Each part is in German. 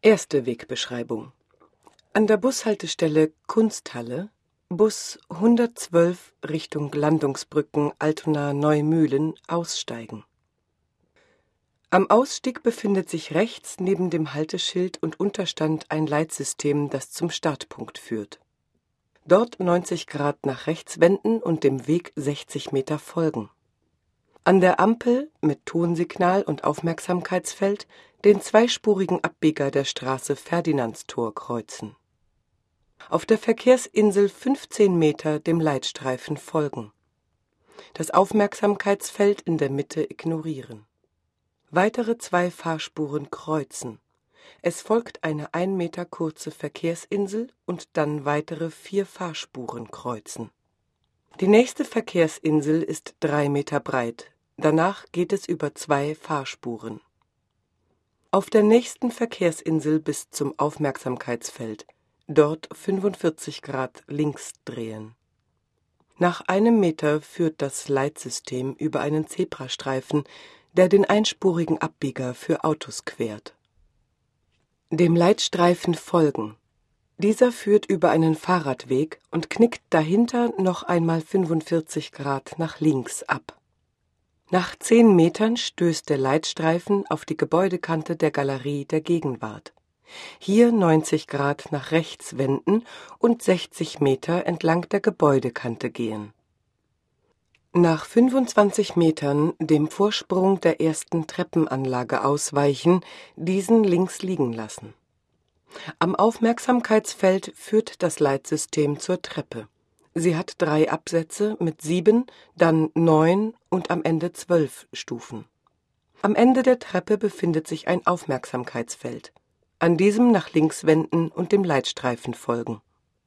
Erste Wegbeschreibung. An der Bushaltestelle Kunsthalle, Bus 112 Richtung Landungsbrücken Altona-Neumühlen aussteigen. Am Ausstieg befindet sich rechts neben dem Halteschild und Unterstand ein Leitsystem, das zum Startpunkt führt. Dort 90 Grad nach rechts wenden und dem Weg 60 Meter folgen. An der Ampel mit Tonsignal und Aufmerksamkeitsfeld den zweispurigen Abbieger der Straße Ferdinandstor kreuzen. Auf der Verkehrsinsel 15 Meter dem Leitstreifen folgen. Das Aufmerksamkeitsfeld in der Mitte ignorieren. Weitere 2 Fahrspuren kreuzen. Es folgt eine 1 Meter kurze Verkehrsinsel und dann weitere 4 Fahrspuren kreuzen. Die nächste Verkehrsinsel ist 3 Meter breit. Danach geht es über 2 Fahrspuren. Auf der nächsten Verkehrsinsel bis zum Aufmerksamkeitsfeld. Dort 45 Grad links drehen. Nach 1 Meter führt das Leitsystem über einen Zebrastreifen, der den einspurigen Abbieger für Autos quert. Dem Leitstreifen folgen. Dieser führt über einen Fahrradweg und knickt dahinter noch einmal 45 Grad nach links ab. Nach 10 Metern stößt der Leitstreifen auf die Gebäudekante der Galerie der Gegenwart. Hier 90 Grad nach rechts wenden und 60 Meter entlang der Gebäudekante gehen. Nach 25 Metern dem Vorsprung der ersten Treppenanlage ausweichen, diesen links liegen lassen. Am Aufmerksamkeitsfeld führt das Leitsystem zur Treppe. Sie hat 3 Absätze mit 7, dann 9 und am Ende 12 Stufen. Am Ende der Treppe befindet sich ein Aufmerksamkeitsfeld. An diesem nach links wenden und dem Leitstreifen folgen.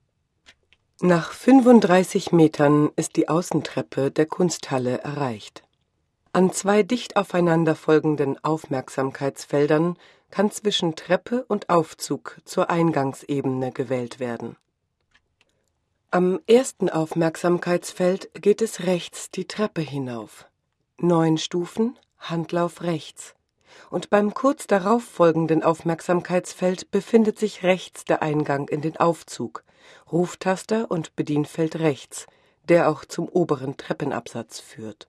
Nach 35 Metern ist die Außentreppe der Kunsthalle erreicht. An 2 dicht aufeinander folgenden Aufmerksamkeitsfeldern kann zwischen Treppe und Aufzug zur Eingangsebene gewählt werden. Am ersten Aufmerksamkeitsfeld geht es rechts die Treppe hinauf. 9 Stufen, Handlauf rechts. Und beim kurz darauf folgenden Aufmerksamkeitsfeld befindet sich rechts der Eingang in den Aufzug, Ruftaster und Bedienfeld rechts, der auch zum oberen Treppenabsatz führt.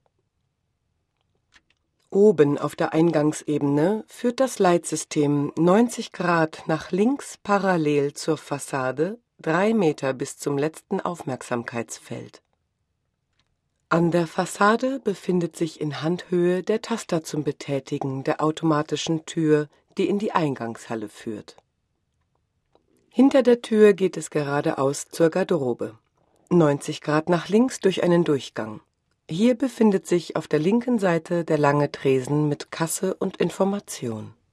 Oben auf der Eingangsebene führt das Leitsystem 90 Grad nach links parallel zur Fassade, 3 Meter bis zum letzten Aufmerksamkeitsfeld. An der Fassade befindet sich in Handhöhe der Taster zum Betätigen der automatischen Tür, die in die Eingangshalle führt. Hinter der Tür geht es geradeaus zur Garderobe. 90 Grad nach links durch einen Durchgang. Hier befindet sich auf der linken Seite der lange Tresen mit Kasse und Information.